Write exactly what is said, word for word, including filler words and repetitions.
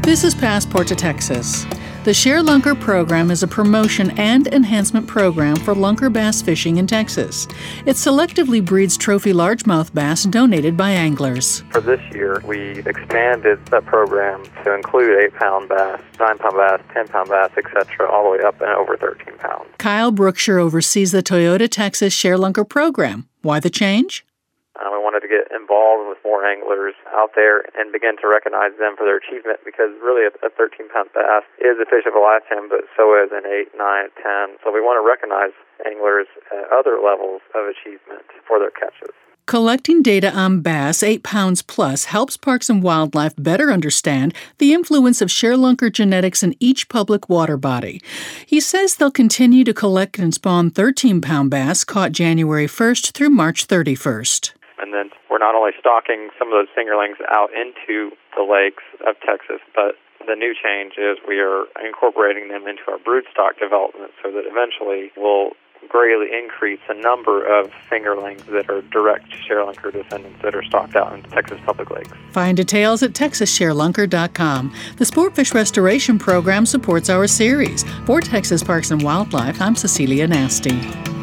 This is Passport to Texas. The ShareLunker program is a promotion and enhancement program for lunker bass fishing in Texas. It selectively breeds trophy largemouth bass donated by anglers. For this year, we expanded the program to include eight-pound bass, nine-pound bass, ten-pound bass, et cetera, all the way up and over thirteen pounds. Kyle Brookshire oversees the Toyota Texas ShareLunker program. Why the change? Uh, we wanted to get involved with more anglers out there and begin to recognize them for their achievement, because really a thirteen-pound bass is a fish of a lifetime, but so is an eight, nine, ten. So we want to recognize anglers at other levels of achievement for their catches. Collecting data on bass eight pounds plus helps Parks and Wildlife better understand the influence of ShareLunker genetics in each public water body. He says they'll continue to collect and spawn thirteen-pound bass caught January first through March thirty-first. And then we're not only stocking some of those fingerlings out into the lakes of Texas, but the new change is we are incorporating them into our broodstock development so that eventually we'll greatly increase the number of fingerlings that are direct ShareLunker descendants that are stocked out in Texas public lakes. Find details at texas share lunker dot com. The Sportfish Restoration Program supports our series. For Texas Parks and Wildlife, I'm Cecilia Nasty.